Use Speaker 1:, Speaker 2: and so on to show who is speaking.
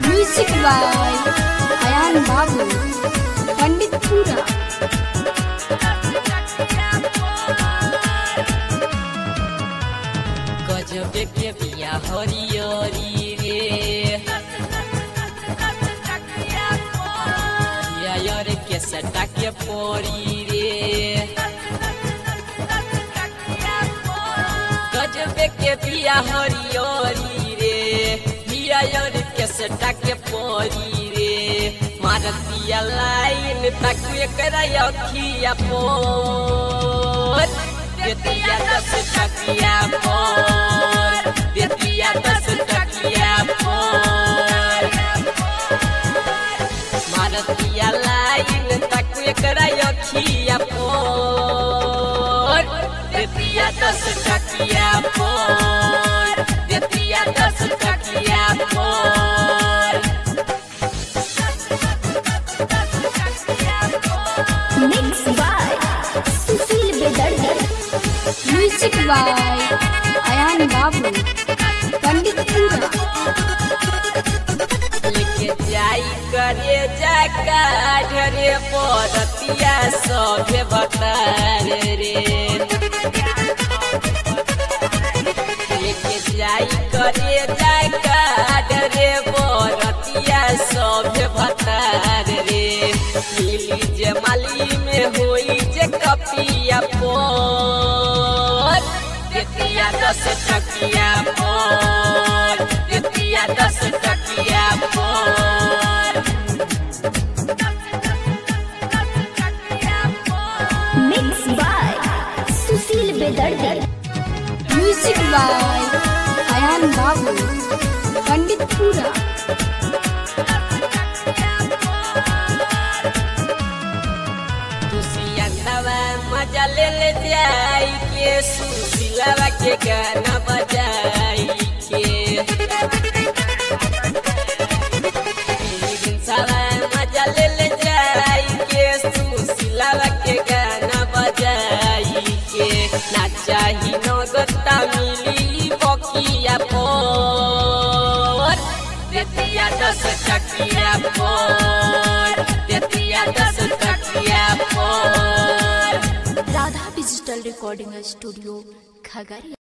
Speaker 1: Music by Ayaan बाबू पंडितपुरा।
Speaker 2: गजब के बिया हरियरी रे यार के सटा के पोरी रे। गजब के बिया हरियरी रे यार के सटा के पोरी रे। मारतिया लाइन तक एकरा अखिया पोर देतिया 10 टकिया पोर देतिया 10 टकिया पोर। मारतिया लाइन तक एकरा अखिया पोर देतिया 10 टकिया पोर देतिया 10 टकिया पोर।
Speaker 1: मिक्स बाय सुशील बेदर्दी। म्यूजिक बाय अयान बाबू पंडितपुरा।
Speaker 2: लेके जाई करे जाका ढरे पड़तिया सभे बकार रे। लेके जाई करे जाका ढरे पड़तिया सभे बकार रे। मिली जे माली में होई जे कपिया पोर देतिया 10 टकिया पोर देतिया 10 टकिया पोर।
Speaker 1: मिक्स बाय सुशील बेदर्दी। म्यूजिक बाय अयान बाबू पंडितपुरा।
Speaker 2: मजा ले ले जाई के सुशीलवा के गाना बजाई के। मजा ले ले जाई के सुशीलवा के गाना बजाई के। ना चाही नगता मिली बकिया पोर देतिया 10 टकिया पोर देतिया 10 टकिया पोर।
Speaker 1: Radha digital recording studio Khagaria.